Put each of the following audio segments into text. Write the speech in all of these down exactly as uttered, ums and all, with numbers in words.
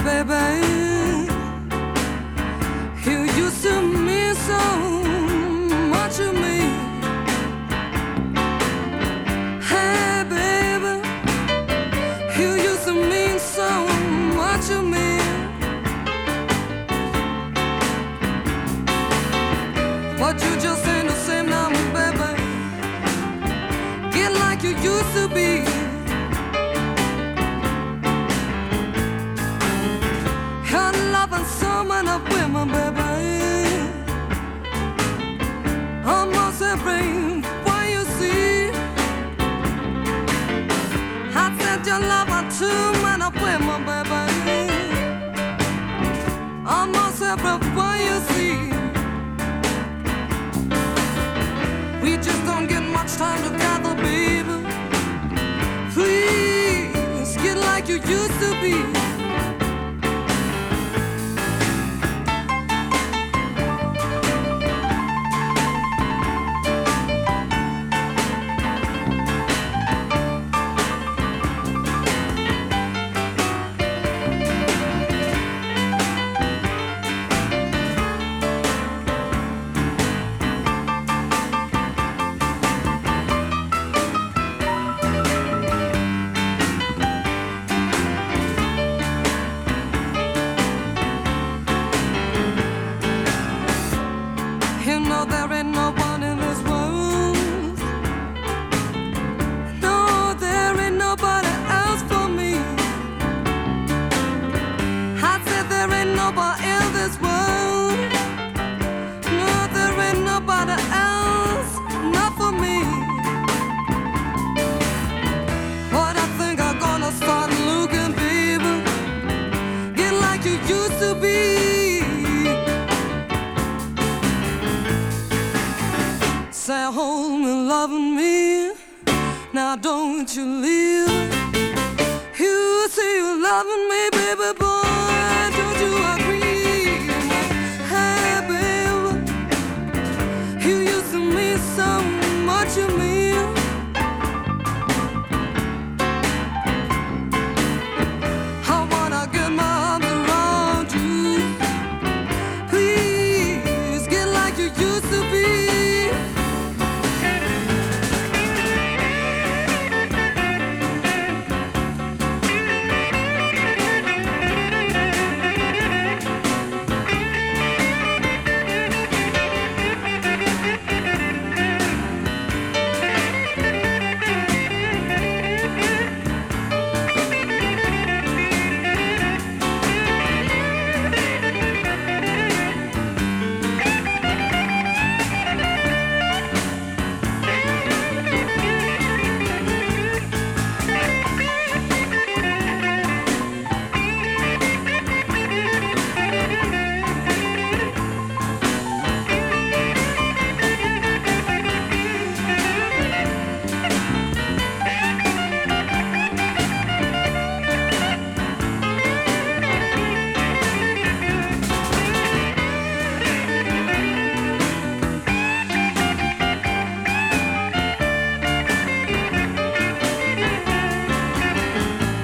baby. You used to mean so much to me. Hey, baby, you used to mean so much to me. But you just ain't the same now, baby. Get like you used to be. You're loving so many women, baby. Almost every one you see. I said you're loving too many women, baby. Almost every one you see. We just don't get much time together, baby. Please get like you used to be. You know there ain't no one in this world. No, there ain't nobody else for me. I said there ain't nobody in this world. No, there ain't nobody else, not for me. But I think I'm gonna start looking, baby. Get like you used to be. Say home and loving me. Now don't you leave. You say you're loving me, baby boy. Don't you agree? Hey, baby, you used to mean so much to me. I wanna get my arms around you. Please get like you used to be.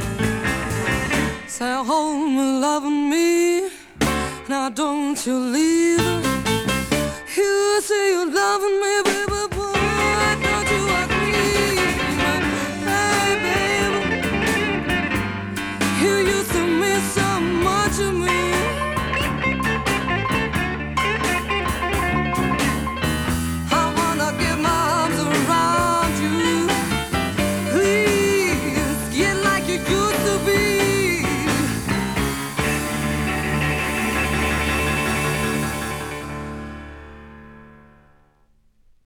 Say home and loving me. Now don't you leave.